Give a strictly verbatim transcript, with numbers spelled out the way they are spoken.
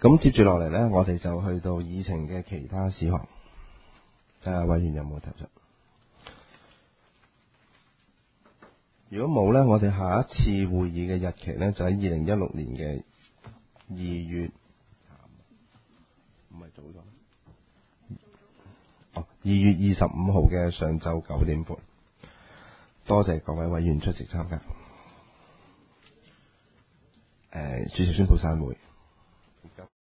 咁接住落嚟呢，我哋就去到議程嘅其他事項。睇下委員有冇提出？如果冇呢，我哋下一次會議嘅日期呢，就喺二零一六年嘅二月，唔係早咗，哦，二月二十五號嘅上晝九點半。多謝各位委員出席參加。誒、呃，主席宣布散會。